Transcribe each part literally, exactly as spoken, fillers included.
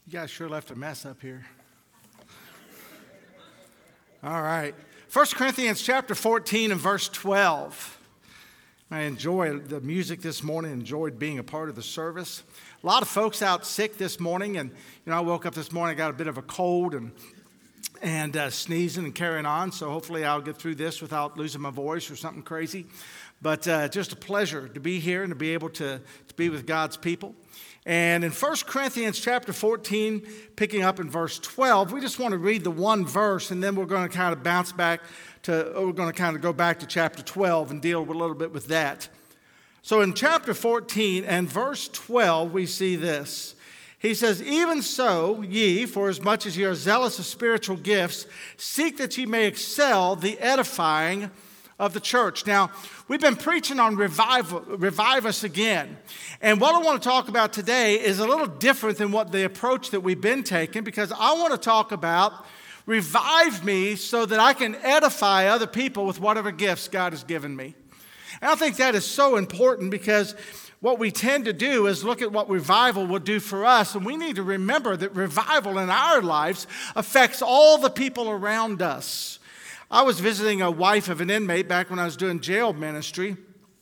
You guys sure left a mess up here. All right. First Corinthians chapter fourteen and verse twelve. I enjoyed the music this morning, enjoyed being a part of the service. A lot of folks out sick this morning, and you know, I woke up this morning, I got a bit of a cold and and uh, sneezing and carrying on, so hopefully I'll get through this without losing my voice or something crazy. But uh, just a pleasure to be here and to be able to, to be with God's people. And in First Corinthians chapter fourteen, picking up in verse twelve, we just want to read the one verse, and then we're going to kind of bounce back to, we're going to kind of go back to chapter twelve and deal a little bit with that. So in chapter fourteen and verse twelve, we see this. He says, "Even so, ye, for as much as ye are zealous of spiritual gifts, seek that ye may excel the edifying of the church." Now, we've been preaching on revive, revive us again. And what I want to talk about today is a little different than what the approach that we've been taking, because I want to talk about revive me so that I can edify other people with whatever gifts God has given me. And I think that is so important, because what we tend to do is look at what revival will do for us, and we need to remember that revival in our lives affects all the people around us. I was visiting a wife of an inmate back when I was doing jail ministry,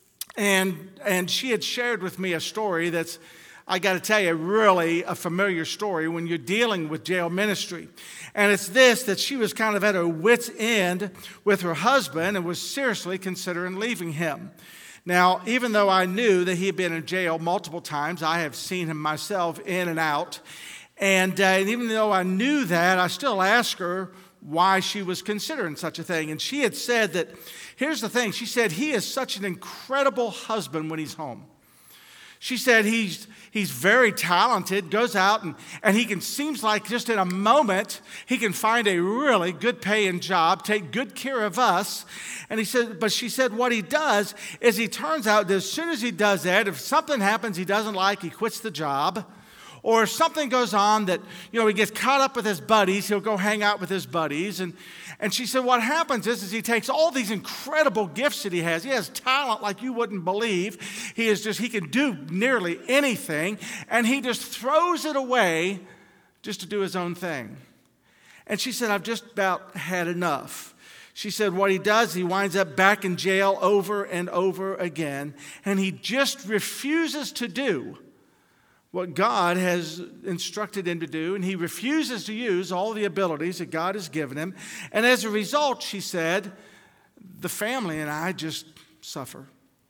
and and she had shared with me a story that's, I got to tell you, really a familiar story when you're dealing with jail ministry. And it's this, that she was kind of at her wit's end with her husband and was seriously considering leaving him. Now, even though I knew that he had been in jail multiple times, I have seen him myself in and out. And, uh, and even though I knew that, I still asked her why she was considering such a thing. And she had said that, here's the thing, she said, he is such an incredible husband when he's home. She said he's he's very talented, goes out and, and he can, seems like just in a moment, he can find a really good paying job, take good care of us. And he said, but she said what he does is he turns out that as soon as he does that, if something happens he doesn't like, he quits the job. Or if something goes on that, you know, he gets caught up with his buddies, he'll go hang out with his buddies. And, and she said what happens is, is he takes all these incredible gifts that he has. He has talent like you wouldn't believe. He is just, he can do nearly anything. And he just throws it away just to do his own thing. And she said, I've just about had enough. She said what he does, he winds up back in jail over and over again. And he just refuses to do what God has instructed him to do, and he refuses to use all the abilities that God has given him. And as a result, she said, the family and I just suffer.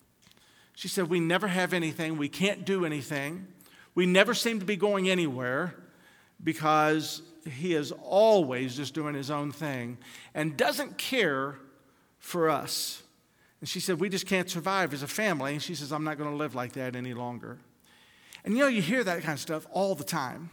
She said, we never have anything. We can't do anything. We never seem to be going anywhere, because he is always just doing his own thing and doesn't care for us. And she said, we just can't survive as a family. And she says, I'm not going to live like that any longer. And you know, you hear that kind of stuff all the time.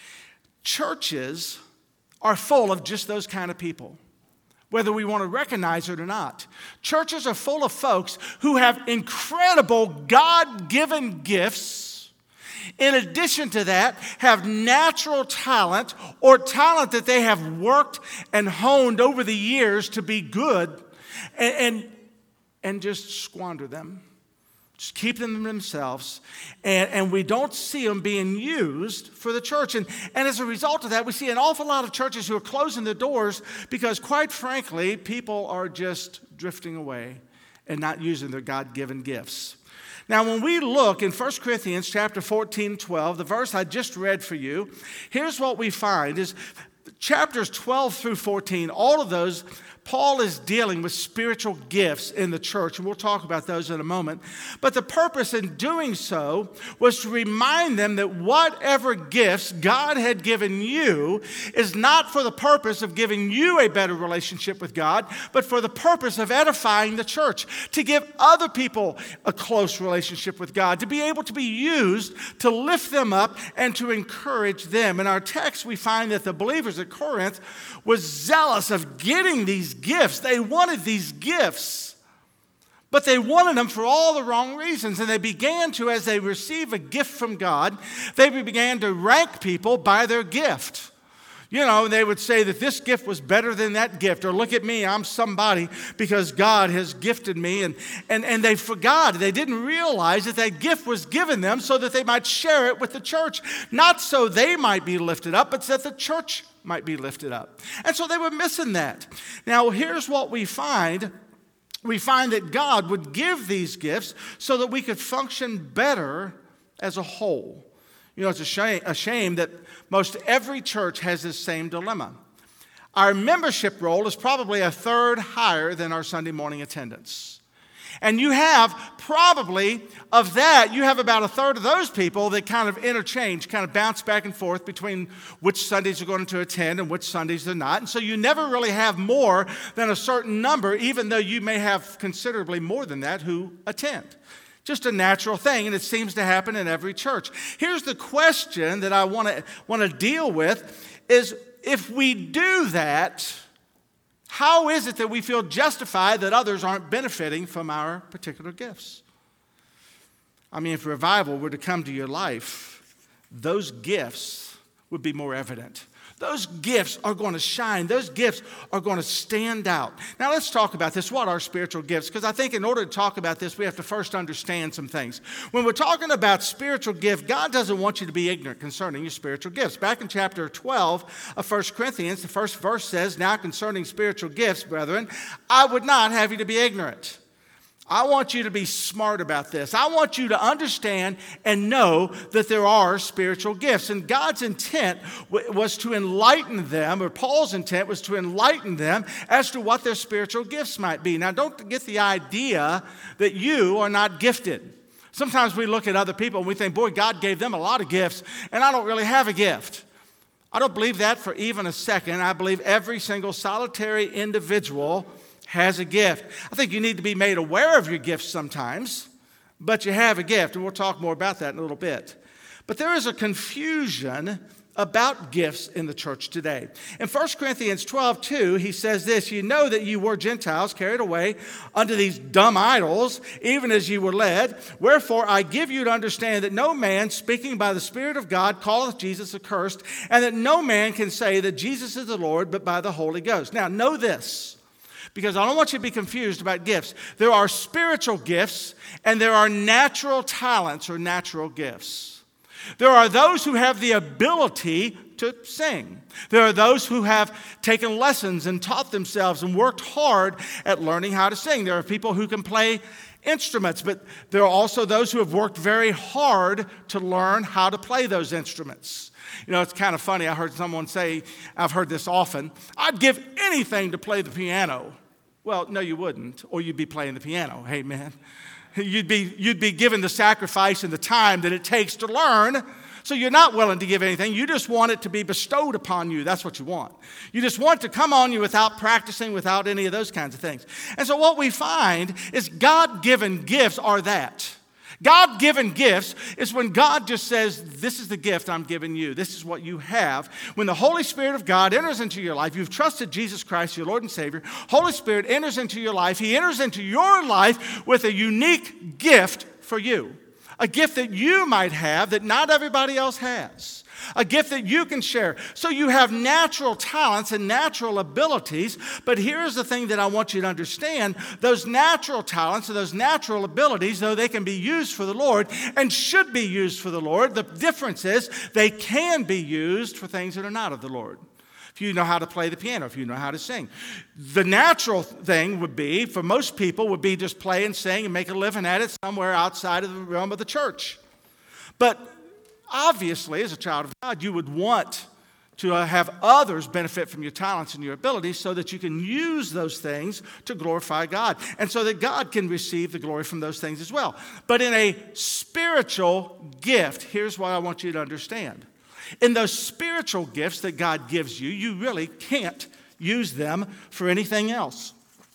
Churches are full of just those kind of people, whether we want to recognize it or not. Churches are full of folks who have incredible God-given gifts. In addition to that, have natural talent or talent that they have worked and honed over the years to be good, and, and, and just squander them. Just keep them themselves, and, and we don't see them being used for the church. And, and as a result of that, we see an awful lot of churches who are closing their doors because, quite frankly, people are just drifting away and not using their God-given gifts. Now, when we look in First Corinthians chapter fourteen, twelve, the verse I just read for you, here's what we find is chapters twelve through fourteen, all of those, Paul is dealing with spiritual gifts in the church, and we'll talk about those in a moment. But the purpose in doing so was to remind them that whatever gifts God had given you is not for the purpose of giving you a better relationship with God, but for the purpose of edifying the church, to give other people a close relationship with God, to be able to be used to lift them up and to encourage them. In our text, we find that the believers at Corinth was zealous of getting these gifts. They wanted these gifts, but they wanted them for all the wrong reasons. And they began to, as they receive a gift from God, they began to rank people by their gift. You know, they would say that this gift was better than that gift, or look at me, I'm somebody because God has gifted me. And, and, and they forgot, they didn't realize that that gift was given them so that they might share it with the church. Not so they might be lifted up, but so that the church might be lifted up. And so they were missing that. Now, here's what we find. We find that God would give these gifts so that we could function better as a whole. You know, it's a shame, a shame that most every church has this same dilemma. Our membership roll is probably a third higher than our Sunday morning attendance. And you have probably, of that, you have about a third of those people that kind of interchange, kind of bounce back and forth between which Sundays they're going to attend and which Sundays they're not. And so you never really have more than a certain number, even though you may have considerably more than that who attend. Just a natural thing, and it seems to happen in every church. Here's the question that I want to want to deal with is, if we do that, how is it that we feel justified that others aren't benefiting from our particular gifts? I mean, if revival were to come to your life, those gifts would be more evident. Those gifts are going to shine. Those gifts are going to stand out. Now, let's talk about this. What are spiritual gifts? Because I think in order to talk about this, we have to first understand some things. When we're talking about spiritual gift, God doesn't want you to be ignorant concerning your spiritual gifts. Back in chapter twelve of First Corinthians, the first verse says, "Now concerning spiritual gifts, brethren, I would not have you to be ignorant." I want you to be smart about this. I want you to understand and know that there are spiritual gifts. And God's intent was to enlighten them, or Paul's intent was to enlighten them as to what their spiritual gifts might be. Now, don't get the idea that you are not gifted. Sometimes we look at other people and we think, boy, God gave them a lot of gifts, and I don't really have a gift. I don't believe that for even a second. I believe every single solitary individual has a gift. I think you need to be made aware of your gifts sometimes, but you have a gift, and we'll talk more about that in a little bit. But there is a confusion about gifts in the church today. In First Corinthians twelve two, he says this, "You know that you were Gentiles carried away unto these dumb idols, even as you were led. Wherefore I give you to understand that no man speaking by the Spirit of God calleth Jesus accursed, and that no man can say that Jesus is the Lord but by the Holy Ghost." Now know this, because I don't want you to be confused about gifts. There are spiritual gifts and there are natural talents or natural gifts. There are those who have the ability to sing. There are those who have taken lessons and taught themselves and worked hard at learning how to sing. There are people who can play instruments, but there are also those who have worked very hard to learn how to play those instruments. You know, it's kind of funny. I heard someone say, I've heard this often, "I'd give anything to play the piano." Well, no, you wouldn't, or you'd be playing the piano. Hey, man. You'd be, you'd be given the sacrifice and the time that it takes to learn, so you're not willing to give anything. You just want it to be bestowed upon you. That's what you want. You just want it to come on you without practicing, without any of those kinds of things. And so what we find is God-given gifts are that. God-given gifts is when God just says, this is the gift I'm giving you. This is what you have. When the Holy Spirit of God enters into your life, you've trusted Jesus Christ, your Lord and Savior. Holy Spirit enters into your life. He enters into your life with a unique gift for you. A gift that you might have that not everybody else has. A gift that you can share. So you have natural talents and natural abilities, but here's the thing that I want you to understand. Those natural talents and those natural abilities, though they can be used for the Lord and should be used for the Lord, the difference is they can be used for things that are not of the Lord. If you know how to play the piano, if you know how to sing. The natural thing would be, for most people, would be just play and sing and make a living at it somewhere outside of the realm of the church. But obviously, as a child of God, you would want to have others benefit from your talents and your abilities so that you can use those things to glorify God and so that God can receive the glory from those things as well. But in a spiritual gift, here's what I want you to understand. In those spiritual gifts that God gives you, you really can't use them for anything else.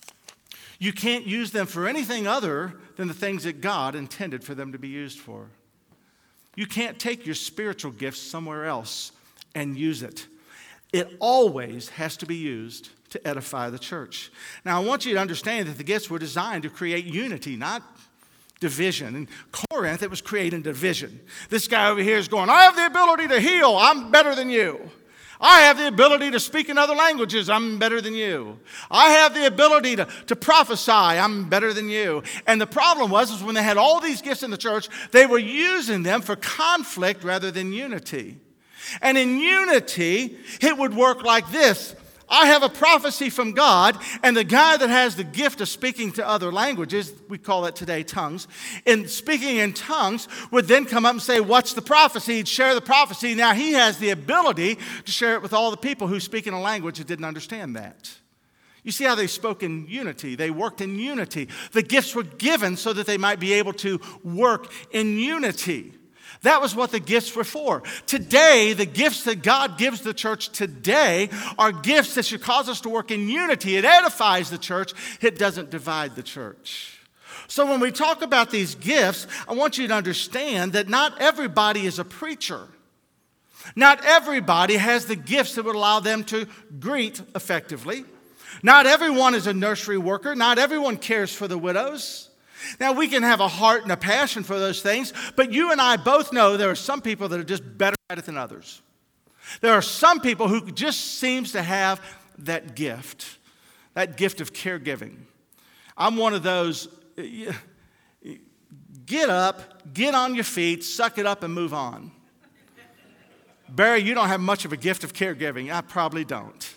You can't use them for anything other than the things that God intended for them to be used for. You can't take your spiritual gifts somewhere else and use it. It always has to be used to edify the church. Now, I want you to understand that the gifts were designed to create unity, not division. In Corinth, it was creating division. This guy over here is going, I have the ability to heal. I'm better than you. I have the ability to speak in other languages. I'm better than you. I have the ability to, to prophesy. I'm better than you. And the problem was is when they had all these gifts in the church, they were using them for conflict rather than unity. And in unity, it would work like this. I have a prophecy from God, and the guy that has the gift of speaking to other languages, we call it today tongues, in speaking in tongues would then come up and say, what's the prophecy? He'd share the prophecy. Now he has the ability to share it with all the people who speak in a language that didn't understand that. You see how they spoke in unity. They worked in unity. The gifts were given so that they might be able to work in unity. That was what the gifts were for. Today, the gifts that God gives the church today are gifts that should cause us to work in unity. It edifies the church. It doesn't divide the church. So when we talk about these gifts, I want you to understand that not everybody is a preacher. Not everybody has the gifts that would allow them to greet effectively. Not everyone is a nursery worker. Not everyone cares for the widows. Now, we can have a heart and a passion for those things, but you and I both know there are some people that are just better at it than others. There are some people who just seems to have that gift, that gift of caregiving. I'm one of those, get up, get on your feet, suck it up, and move on. Barry, you don't have much of a gift of caregiving. I probably don't.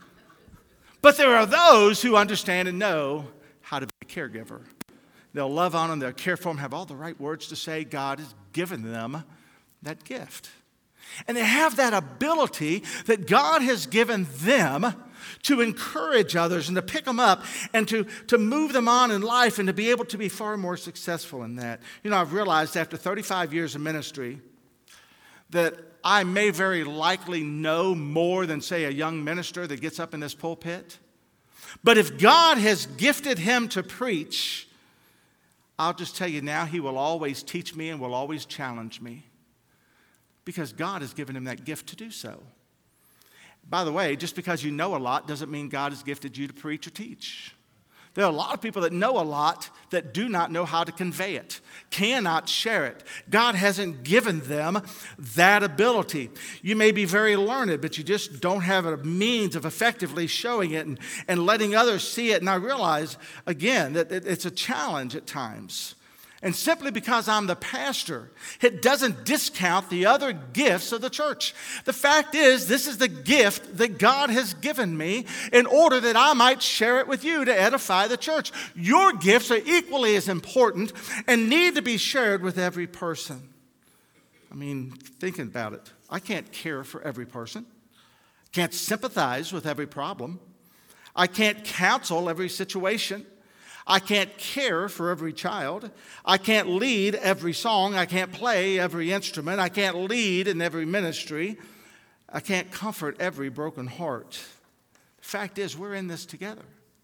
But there are those who understand and know how to be a caregiver. They'll love on them, they'll care for them, have all the right words to say. God has given them that gift. And they have that ability that God has given them to encourage others and to pick them up and to, to move them on in life and to be able to be far more successful in that. You know, I've realized after thirty-five years of ministry that I may very likely know more than, say, a young minister that gets up in this pulpit. But if God has gifted him to preach, I'll just tell you now, he will always teach me and will always challenge me because God has given him that gift to do so. By the way, just because you know a lot doesn't mean God has gifted you to preach or teach. There are a lot of people that know a lot that do not know how to convey it, cannot share it. God hasn't given them that ability. You may be very learned, but you just don't have a means of effectively showing it and, and letting others see it. And I realize, again, that it, it's a challenge at times. And simply because I'm the pastor, it doesn't discount the other gifts of the church. The fact is, this is the gift that God has given me in order that I might share it with you to edify the church. Your gifts are equally as important and need to be shared with every person. I mean, thinking about it, I can't care for every person. Can't sympathize with every problem. I can't counsel every situation. I can't care for every child. I can't lead every song. I can't play every instrument. I can't lead in every ministry. I can't comfort every broken heart. The fact is, we're in this together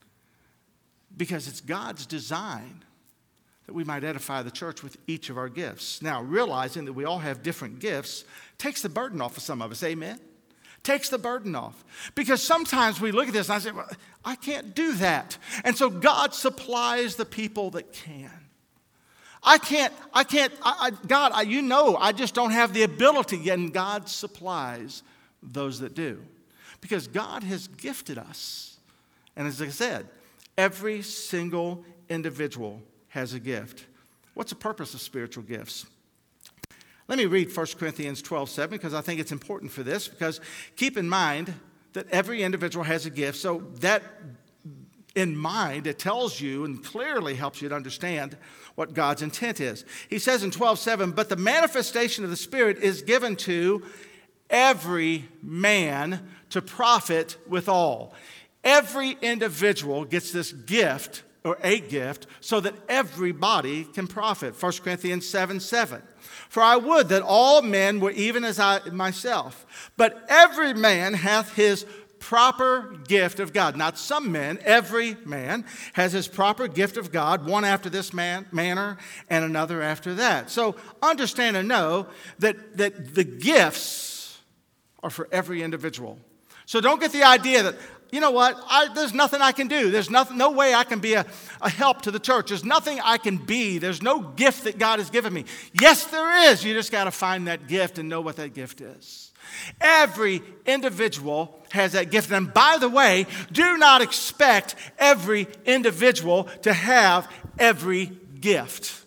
because it's God's design that we might edify the church with each of our gifts. Now, realizing that we all have different gifts takes the burden off of some of us. Amen? Takes the burden off. Because sometimes we look at this and I say, well, I can't do that. And so God supplies the people that can. I can't, I can't, I, I, God, I, you know, I just don't have the ability, and God supplies those that do. Because God has gifted us. And as I said, every single individual has a gift. What's the purpose of spiritual gifts? Let me read First Corinthians twelve seven because I think it's important for this, because keep in mind that every individual has a gift. So that in mind, it tells you and clearly helps you to understand what God's intent is. He says in twelve seven, but the manifestation of the Spirit is given to every man to profit withal. Every individual gets this gift or a gift so that everybody can profit. First Corinthians seven seven. For I would that all men were even as I myself, but every man hath his proper gift of God. Not some men, every man has his proper gift of God, one after this man, manner and another after that. So understand and know that, that the gifts are for every individual. So don't get the idea that, you know what, I, there's nothing I can do. There's nothing, no way I can be a, a help to the church. There's nothing I can be. There's no gift that God has given me. Yes, there is. You just got to find that gift and know what that gift is. Every individual has that gift. And by the way, do not expect every individual to have every gift.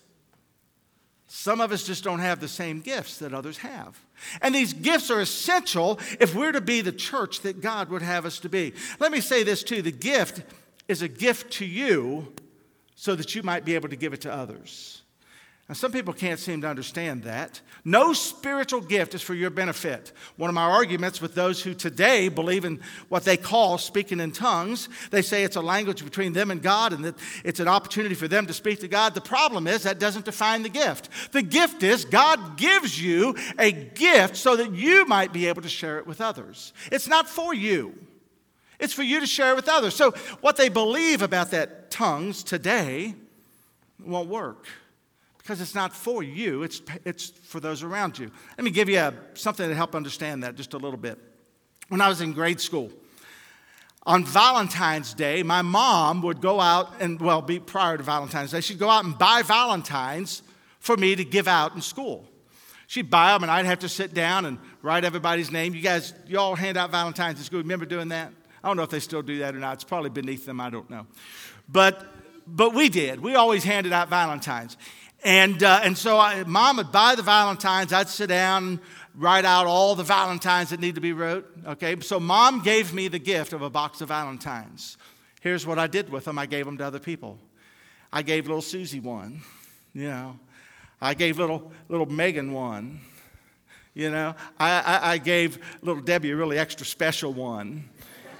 Some of us just don't have the same gifts that others have. And these gifts are essential if we're to be the church that God would have us to be. Let me say this too. The gift is a gift to you so that you might be able to give it to others. Now, some people can't seem to understand that. No spiritual gift is for your benefit. One of my arguments with those who today believe in what they call speaking in tongues, they say it's a language between them and God and that it's an opportunity for them to speak to God. The problem is that doesn't define the gift. The gift is God gives you a gift so that you might be able to share it with others. It's not for you. It's for you to share it with others. So what they believe about that tongues today won't work. Because it's not for you, it's, it's for those around you. Let me give you a, something to help understand that just a little bit. When I was in grade school, on Valentine's Day, my mom would go out and, well, be prior to Valentine's Day, she'd go out and buy Valentines for me to give out in school. She'd buy them and I'd have to sit down and write everybody's name. You guys, you all hand out Valentines in school. Remember doing that? I don't know if they still do that or not. It's probably beneath them. I don't know. But, but we did. We always handed out Valentines. And uh, and so I, Mom would buy the Valentines. I'd sit down and write out all the Valentines that need to be wrote. Okay, so Mom gave me the gift of a box of Valentines. Here's what I did with them. I gave them to other people. I gave little Susie one. You know, I gave little little Megan one. You know, I, I, I gave little Debbie a really extra special one.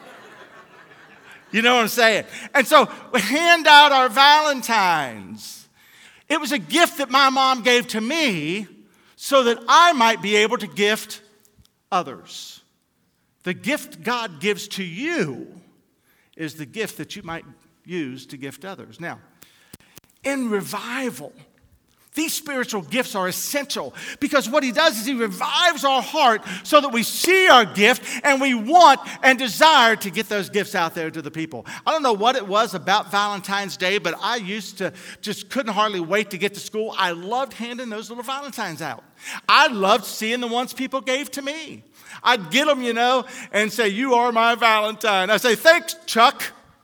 You know what I'm saying? And so we hand out our Valentines. It was a gift that my mom gave to me so that I might be able to gift others. The gift God gives to you is the gift that you might use to gift others. Now, in revival, these spiritual gifts are essential because what he does is he revives our heart so that we see our gift and we want and desire to get those gifts out there to the people. I don't know what it was about Valentine's Day, but I used to just couldn't hardly wait to get to school. I loved handing those little Valentines out. I loved seeing the ones people gave to me. I'd get them, you know, and say, "You are my Valentine." I say, "Thanks, Chuck."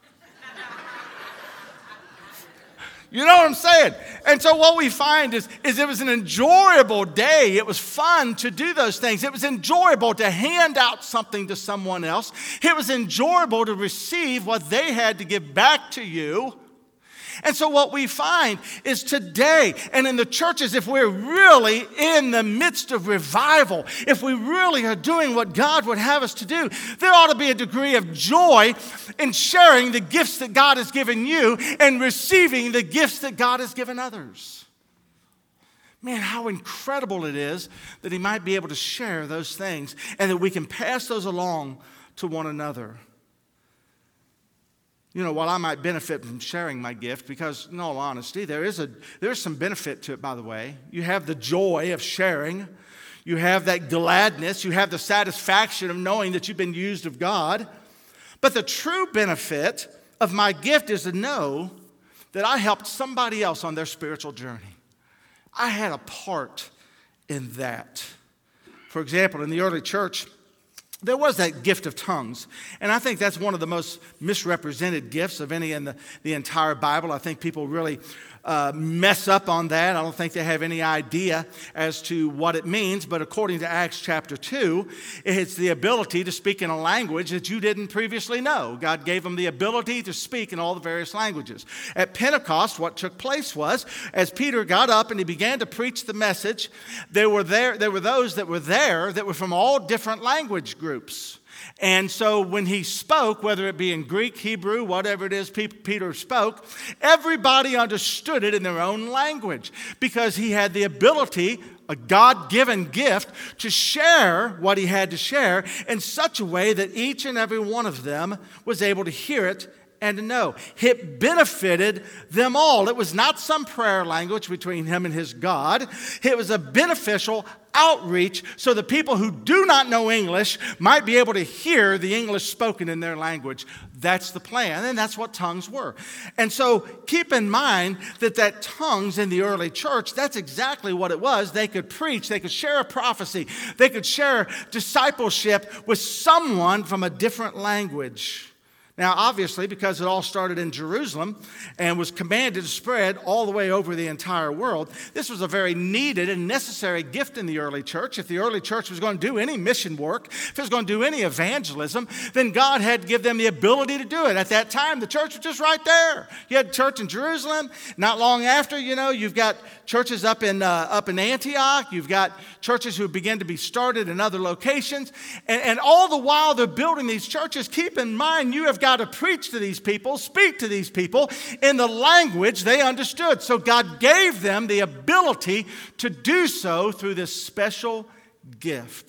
You know what I'm saying? And so what we find is, is it was an enjoyable day. It was fun to do those things. It was enjoyable to hand out something to someone else. It was enjoyable to receive what they had to give back to you. And so what we find is today and in the churches, if we're really in the midst of revival, if we really are doing what God would have us to do, there ought to be a degree of joy in sharing the gifts that God has given you and receiving the gifts that God has given others. Man, how incredible it is that he might be able to share those things and that we can pass those along to one another. You know, while I might benefit from sharing my gift, because in all honesty, there is a there's some benefit to it, by the way. You have the joy of sharing. You have that gladness. You have the satisfaction of knowing that you've been used of God. But the true benefit of my gift is to know that I helped somebody else on their spiritual journey. I had a part in that. For example, in the early church, there was that gift of tongues. And I think that's one of the most misrepresented gifts of any in the, the entire Bible. I think people really uh, mess up on that. I don't think they have any idea as to what it means. But according to Acts chapter two, it's the ability to speak in a language that you didn't previously know. God gave them the ability to speak in all the various languages. At Pentecost, what took place was, as Peter got up and he began to preach the message, there were there, there were those that were there that were from all different language groups. And so when he spoke, whether it be in Greek, Hebrew, whatever it is Peter spoke, everybody understood it in their own language because he had the ability, a God-given gift, to share what he had to share in such a way that each and every one of them was able to hear it and to know. It benefited them all. It was not some prayer language between him and his God. It was a beneficial outreach so the people who do not know English might be able to hear the English spoken in their language. That's the plan, and that's what tongues were. And so keep in mind that that tongues in the early church, that's exactly what it was. They could preach, they could share a prophecy, they could share discipleship with someone from a different language. Now, obviously, because it all started in Jerusalem and was commanded to spread all the way over the entire world, this was a very needed and necessary gift in the early church. If the early church was going to do any mission work, if it was going to do any evangelism, then God had to give them the ability to do it. At that time, the church was just right there. You had church in Jerusalem. Not long after, you know, you've got churches up in uh, up in Antioch. You've got churches who begin to be started in other locations. And, and all the while they're building these churches, keep in mind, you have got to preach to these people, speak to these people in the language they understood. So God gave them the ability to do so through this special gift.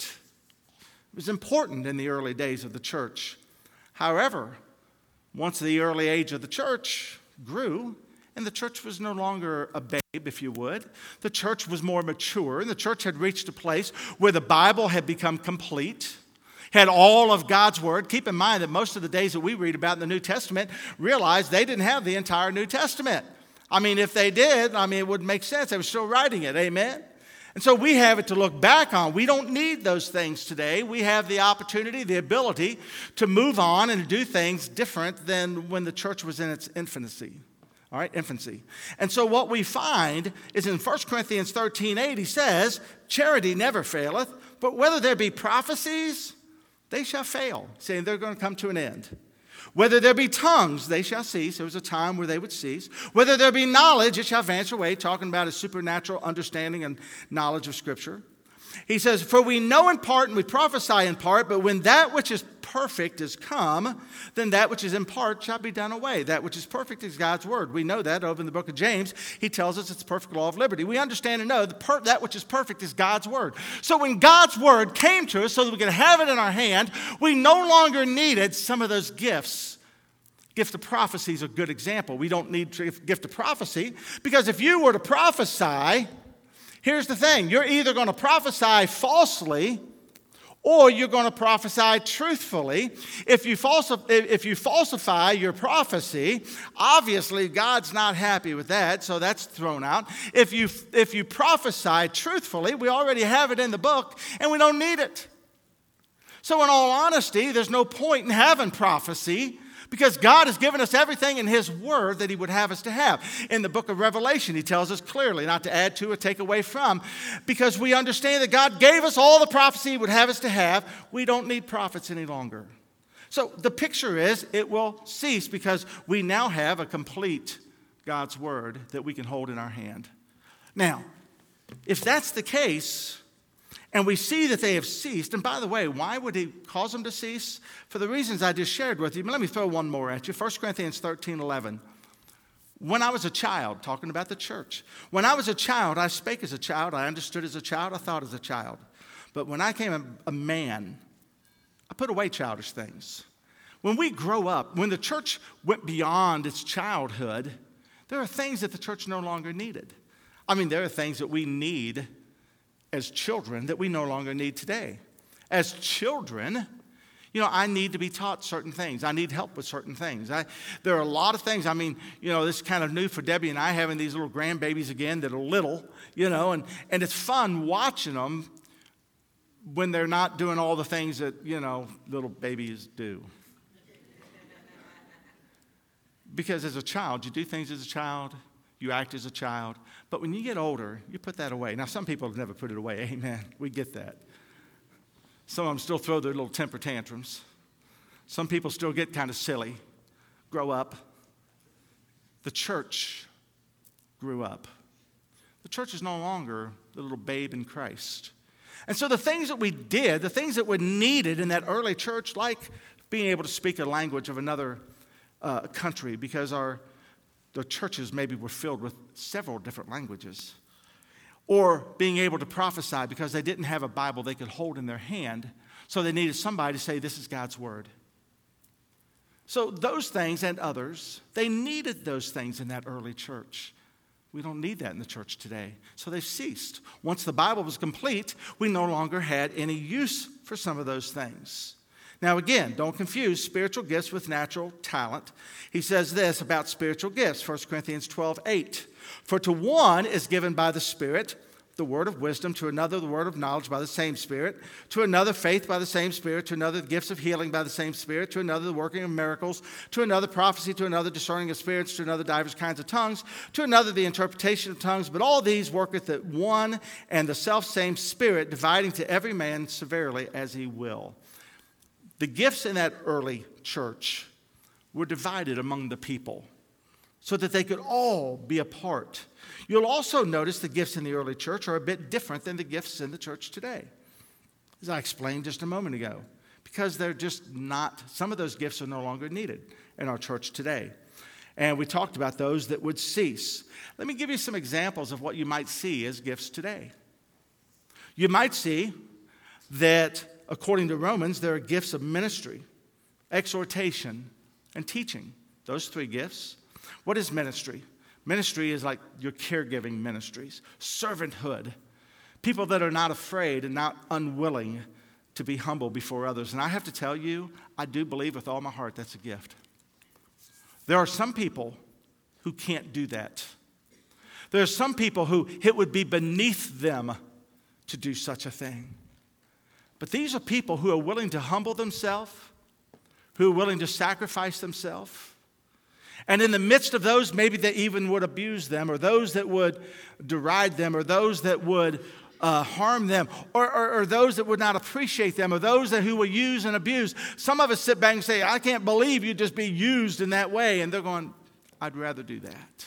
It was important in the early days of the church. However, once the early age of the church grew, and the church was no longer a babe, if you would. The church was more mature, and the church had reached a place where the Bible had become complete, had all of God's Word. Keep in mind that most of the days that we read about in the New Testament, realize they didn't have the entire New Testament. I mean, if they did, I mean, it wouldn't make sense. They were still writing it, amen? And so we have it to look back on. We don't need those things today. We have the opportunity, the ability to move on and to do things different than when the church was in its infancy. All right, infancy. And so what we find is in First Corinthians thirteen eight, he says, charity never faileth, but whether there be prophecies, they shall fail, saying they're going to come to an end. Whether there be tongues, they shall cease. There was a time where they would cease. Whether there be knowledge, it shall vanish away, talking about a supernatural understanding and knowledge of Scripture. He says, for we know in part and we prophesy in part, but when that which is perfect is come, then that which is in part shall be done away. That which is perfect is God's word. We know that over in the book of James. He tells us it's the perfect law of liberty. We understand and know that per- that which is perfect is God's word. So when God's word came to us so that we could have it in our hand, we no longer needed some of those gifts. Gift of prophecy is a good example. We don't need gift of prophecy because if you were to prophesy, here's the thing. You're either going to prophesy falsely or you're going to prophesy truthfully. If you, falsif- if you falsify your prophecy, obviously God's not happy with that, so that's thrown out. If you, if you prophesy truthfully, we already have it in the book, and we don't need it. So in all honesty, there's no point in having prophecy because God has given us everything in His Word that He would have us to have. In the book of Revelation, He tells us clearly not to add to or take away from, because we understand that God gave us all the prophecy He would have us to have. We don't need prophets any longer. So the picture is it will cease because we now have a complete God's Word that we can hold in our hand. Now, if that's the case, and we see that they have ceased. And by the way, why would He cause them to cease? For the reasons I just shared with you. But let me throw one more at you. First Corinthians thirteen eleven. When I was a child, talking about the church. When I was a child, I spake as a child. I understood as a child. I thought as a child. But when I became a, a man, I put away childish things. When we grow up, when the church went beyond its childhood, there are things that the church no longer needed. I mean, there are things that we need as children that we no longer need today. As children, you know, I need to be taught certain things. I need help with certain things. I, there are a lot of things. I mean, you know, this is kind of new for Debbie and I, having these little grandbabies again that are little, you know, and, and it's fun watching them when they're not doing all the things that, you know, little babies do. Because as a child, you do things as a child, you act as a child. But when you get older, you put that away. Now, some people have never put it away. Amen. We get that. Some of them still throw their little temper tantrums. Some people still get kind of silly, grow up. The church grew up. The church is no longer the little babe in Christ. And so the things that we did, the things that were needed in that early church, like being able to speak a language of another uh, country, because our the churches maybe were filled with several different languages. Or being able to prophesy because they didn't have a Bible they could hold in their hand, so they needed somebody to say, this is God's word. So those things and others, they needed those things in that early church. We don't need that in the church today. So they've ceased. Once the Bible was complete, we no longer had any use for some of those things. Now again, don't confuse spiritual gifts with natural talent. He says this about spiritual gifts, First Corinthians twelve eight. For to one is given by the Spirit the word of wisdom, to another the word of knowledge by the same Spirit, to another faith by the same Spirit, to another the gifts of healing by the same Spirit, to another the working of miracles, to another prophecy, to another discerning of spirits, to another divers kinds of tongues, to another the interpretation of tongues. But all these worketh at one and the selfsame Spirit, dividing to every man severally as he will. The gifts in that early church were divided among the people so that they could all be a part. You'll also notice the gifts in the early church are a bit different than the gifts in the church today, as I explained just a moment ago, because they're just not, some of those gifts are no longer needed in our church today. And we talked about those that would cease. Let me give you some examples of what you might see as gifts today. You might see that, according to Romans, there are gifts of ministry, exhortation, and teaching. Those three gifts. What is ministry? Ministry is like your caregiving ministries, servanthood, people that are not afraid and not unwilling to be humble before others. And I have to tell you, I do believe with all my heart that's a gift. There are some people who can't do that. There are some people who it would be beneath them to do such a thing. But these are people who are willing to humble themselves, who are willing to sacrifice themselves. And in the midst of those, maybe that even would abuse them, or those that would deride them, or those that would uh, harm them, or, or, or those that would not appreciate them, or those that who will use and abuse. Some of us sit back and say, I can't believe you'd just be used in that way. And they're going, I'd rather do that.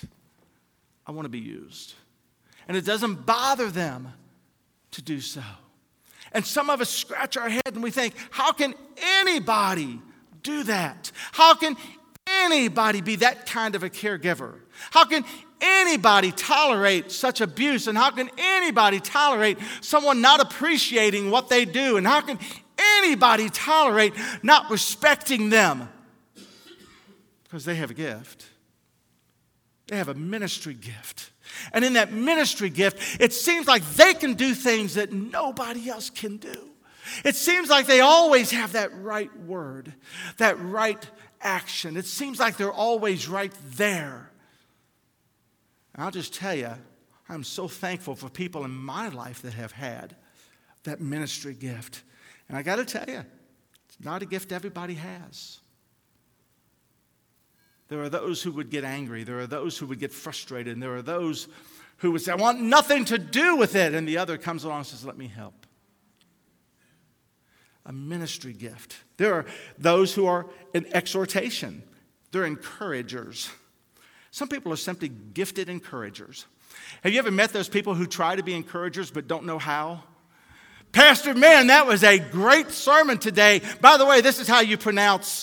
I want to be used. And it doesn't bother them to do so. And some of us scratch our head and we think, how can anybody do that? How can anybody be that kind of a caregiver? How can anybody tolerate such abuse? And how can anybody tolerate someone not appreciating what they do? And how can anybody tolerate not respecting them? Because they have a gift. They have a ministry gift. And in that ministry gift, it seems like they can do things that nobody else can do. It seems like they always have that right word, that right action. It seems like they're always right there. And I'll just tell you, I'm so thankful for people in my life that have had that ministry gift. And I got to tell you, it's not a gift everybody has. There are those who would get angry. There are those who would get frustrated. And there are those who would say, I want nothing to do with it. And the other comes along and says, let me help. A ministry gift. There are those who are in exhortation. They're encouragers. Some people are simply gifted encouragers. Have you ever met those people who try to be encouragers but don't know how? Pastor, man, that was a great sermon today. By the way, this is how you pronounce.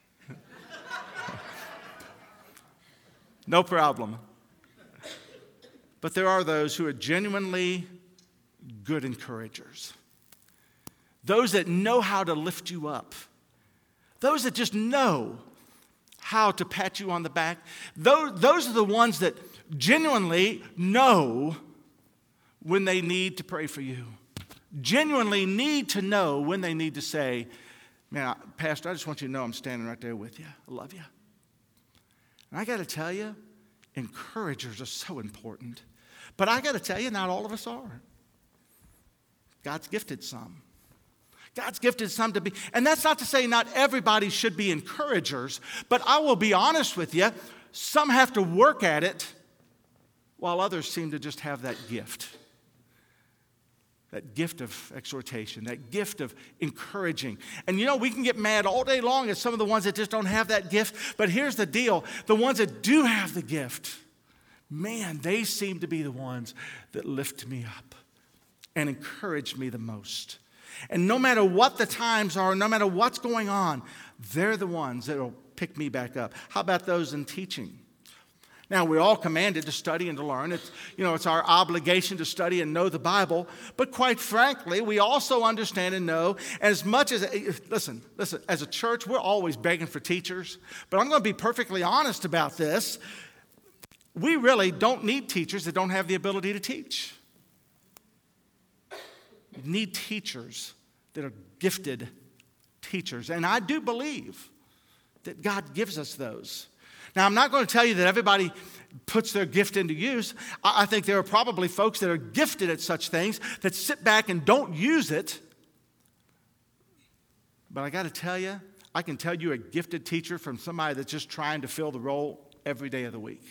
No problem. But there are those who are genuinely good encouragers. Those that know how to lift you up. Those that just know how to pat you on the back. Those, those are the ones that genuinely know when they need to pray for you. Genuinely need to know when they need to say, man, Pastor, I just want you to know I'm standing right there with you. I love you. And I got to tell you, encouragers are so important. But I got to tell you, not all of us are. God's gifted some. God's gifted some to be, and that's not to say not everybody should be encouragers, but I will be honest with you, some have to work at it while others seem to just have that gift. That gift of exhortation, that gift of encouraging. And you know, we can get mad all day long at some of the ones that just don't have that gift, but here's the deal. The ones that do have the gift, man, they seem to be the ones that lift me up and encourage me the most. And no matter what the times are, no matter what's going on, they're the ones that will pick me back up. How about those in teaching? Now, we're all commanded to study and to learn. It's, you know, it's our obligation to study and know the Bible. But quite frankly, we also understand and know as much as, listen, listen, as a church, we're always begging for teachers. But I'm going to be perfectly honest about this. We really don't need teachers that don't have the ability to teach. We need teachers that are gifted teachers. And I do believe that God gives us those. Now, I'm not going to tell you that everybody puts their gift into use. I think there are probably folks that are gifted at such things that sit back and don't use it. But I got to tell you, I can tell you a gifted teacher from somebody that's just trying to fill the role every day of the week.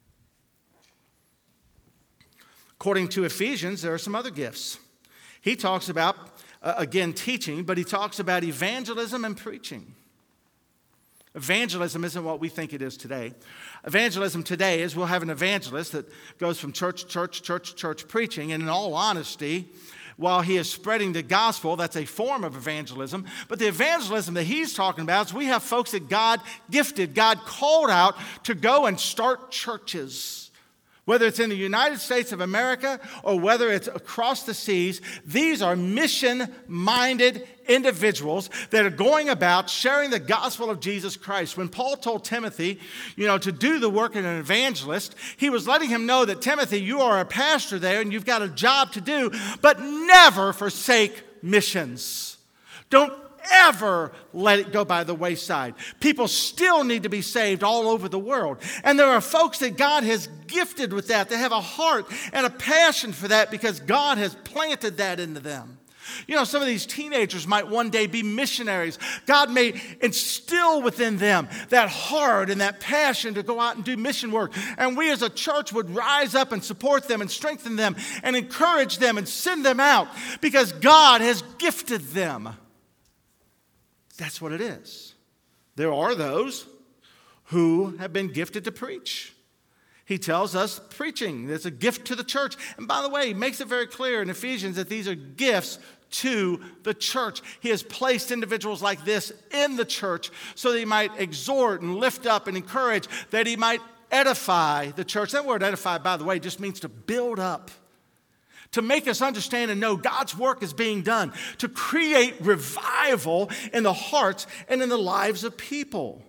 According to Ephesians, there are some other gifts. He talks about, uh, again, teaching, but he talks about evangelism and preaching. Evangelism isn't what we think it is today. Evangelism today is we'll have an evangelist that goes from church, church, church, church preaching. And in all honesty, while he is spreading the gospel, that's a form of evangelism. But the evangelism that he's talking about is we have folks that God gifted, God called out to go and start churches. Whether it's in the United States of America or whether it's across the seas, these are mission-minded individuals that are going about sharing the gospel of Jesus Christ. When Paul told Timothy, you know, to do the work of an evangelist, he was letting him know that, Timothy, you are a pastor there and you've got a job to do, but never forsake missions. Don't ever let it go by the wayside. People still need to be saved all over the world. And there are folks that God has gifted with that. They have a heart and a passion for that because God has planted that into them. You know, some of these teenagers might one day be missionaries. God may instill within them that heart and that passion to go out and do mission work. And we as a church would rise up and support them and strengthen them and encourage them and send them out because God has gifted them. That's what it is. There are those who have been gifted to preach. He tells us preaching is a gift to the church. And by the way, he makes it very clear in Ephesians that these are gifts to the church. He has placed individuals like this in the church so that he might exhort and lift up and encourage, that he might edify the church. That word edify, by the way, just means to build up. To make us understand and know God's work is being done. To create revival in the hearts and in the lives of people.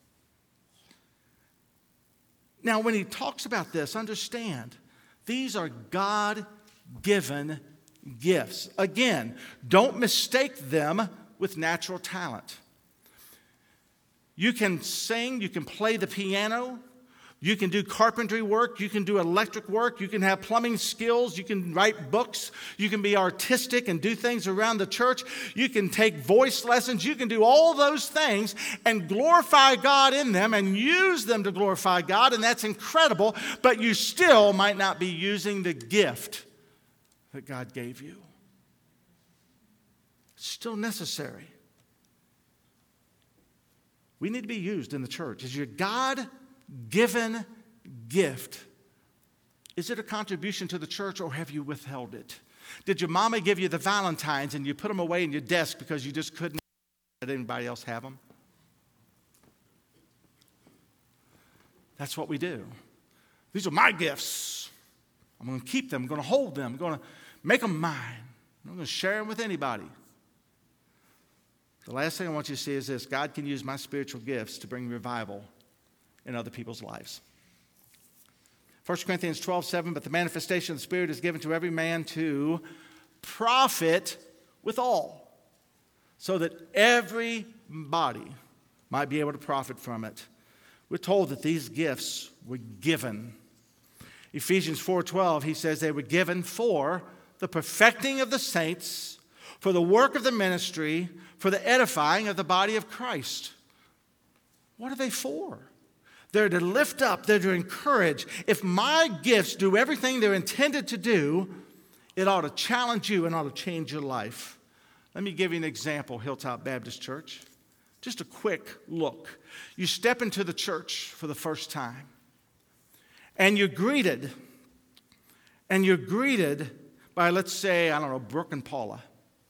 Now, when he talks about this, understand, these are God-given gifts. Again, don't mistake them with natural talent. You can sing, you can play the piano, you can do carpentry work, you can do electric work, you can have plumbing skills, you can write books, you can be artistic and do things around the church, you can take voice lessons, you can do all those things and glorify God in them and use them to glorify God, and that's incredible, but you still might not be using the gift that God gave you. It's still necessary. We need to be used in the church. Is your God given gift, is it a contribution to the church or have you withheld it? Did your mama give you the Valentines and you put them away in your desk because you just couldn't let anybody else have them? That's what we do. These are my gifts. I'm going to keep them. I'm going to hold them. I'm going to make them mine. I'm not going to share them with anybody. The last thing I want you to see is this: God can use my spiritual gifts to bring revival in other people's lives. First Corinthians twelve seven, but the manifestation of the Spirit is given to every man to profit withal, so that everybody might be able to profit from it. We're told that these gifts were given. Ephesians four twelve, he says they were given for the perfecting of the saints, for the work of the ministry, for the edifying of the body of Christ. What are they for? They're to lift up, they're to encourage. If my gifts do everything they're intended to do, it ought to challenge you and ought to change your life. Let me give you an example, Hilltop Baptist Church. Just a quick look. You step into the church for the first time, and you're greeted, and you're greeted by, let's say, I don't know, Brooke and Paula.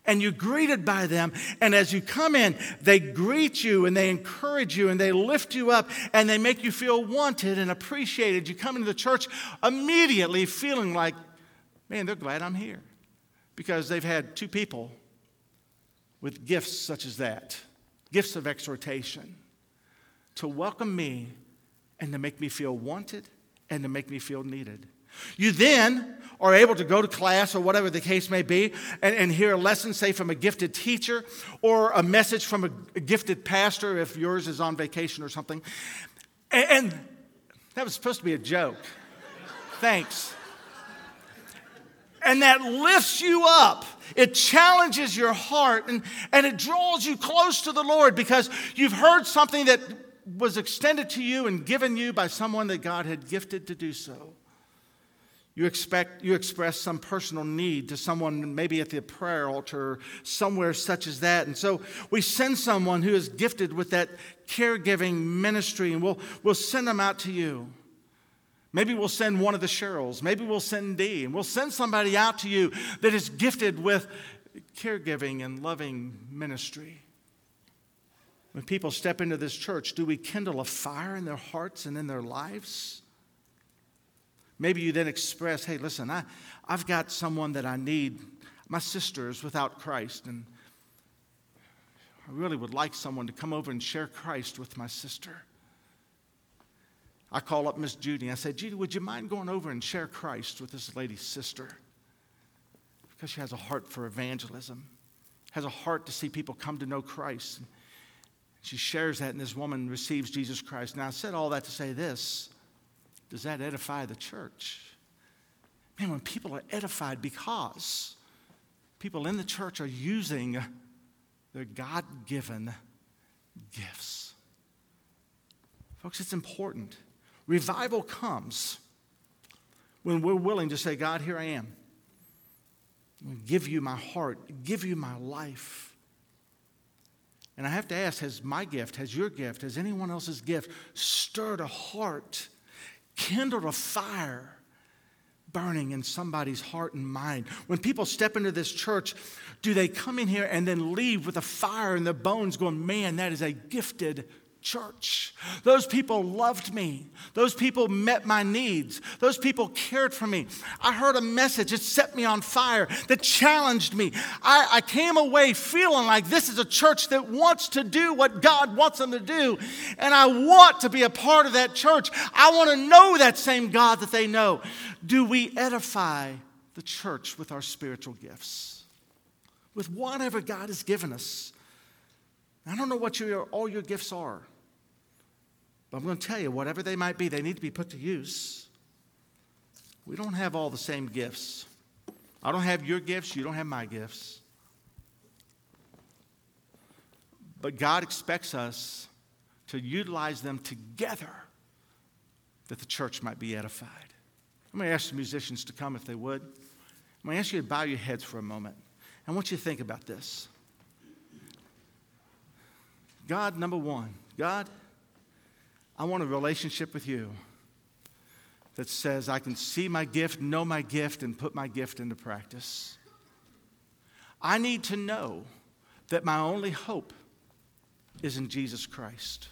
And you're greeted by them. And as you come in, they greet you and they encourage you and they lift you up and they make you feel wanted and appreciated. You come into the church immediately feeling like, man, they're glad I'm here. Because they've had two people with gifts such as that, gifts of exhortation, to welcome me and to make me feel wanted and to make me feel needed. You then are able to go to class or whatever the case may be and, and hear a lesson, say, from a gifted teacher or a message from a, a gifted pastor if yours is on vacation or something. And, and that was supposed to be a joke. Thanks. And that lifts you up. It challenges your heart and, and it draws you close to the Lord because you've heard something that was extended to you and given you by someone that God had gifted to do so. You expect you express some personal need to someone maybe at the prayer altar or somewhere such as that. And so we send someone who is gifted with that caregiving ministry and we'll, we'll send them out to you. Maybe we'll send one of the Cheryls. Maybe we'll send Dee. And we'll send somebody out to you that is gifted with caregiving and loving ministry. When people step into this church, do we kindle a fire in their hearts and in their lives? Maybe you then express, hey, listen, I, I've got someone that I need. My sister is without Christ, and I really would like someone to come over and share Christ with my sister. I call up Miss Judy, and I say, Judy, would you mind going over and share Christ with this lady's sister? Because she has a heart for evangelism, has a heart to see people come to know Christ. She shares that, and this woman receives Jesus Christ. Now, I said all that to say this. Does that edify the church? Man, when people are edified because people in the church are using their God-given gifts. Folks, it's important. Revival comes when we're willing to say, God, here I am. I'm going to give you my heart, give you my life. And I have to ask, has my gift, has your gift, has anyone else's gift stirred a heart, kindled a fire burning in somebody's heart and mind? When people step into this church, do they come in here and then leave with a fire in their bones going, man, that is a gifted church. Those people loved me. Those people met my needs. Those people cared for me. I heard a message that set me on fire, that challenged me. I, I came away feeling like this is a church that wants to do what God wants them to do. And I want to be a part of that church. I want to know that same God that they know. Do we edify the church with our spiritual gifts? With whatever God has given us? I don't know what your, all your gifts are. But I'm going to tell you, whatever they might be, they need to be put to use. We don't have all the same gifts. I don't have your gifts. You don't have my gifts. But God expects us to utilize them together that the church might be edified. I'm going to ask the musicians to come if they would. I'm going to ask you to bow your heads for a moment. I want you to think about this. God, number one, God, I want a relationship with you that says I can see my gift, know my gift, and put my gift into practice. I need to know that my only hope is in Jesus Christ.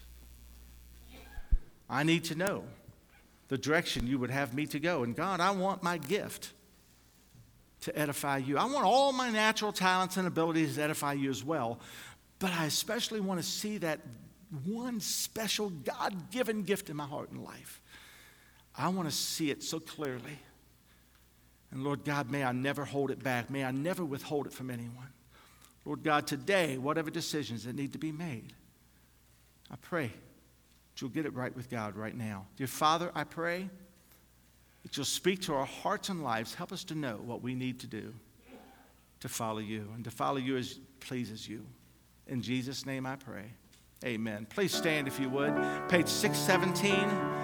I need to know the direction you would have me to go. And God, I want my gift to edify you. I want all my natural talents and abilities to edify you as well. But I especially want to see that one special God-given gift in my heart and life. I want to see it so clearly. And Lord God, may I never hold it back. May I never withhold it from anyone. Lord God, today, whatever decisions that need to be made, I pray that you'll get it right with God right now. Dear Father, I pray that you'll speak to our hearts and lives. Help us to know what we need to do to follow you and to follow you as pleases you. In Jesus' name I pray. Amen. Please stand if you would. Page six seventeen.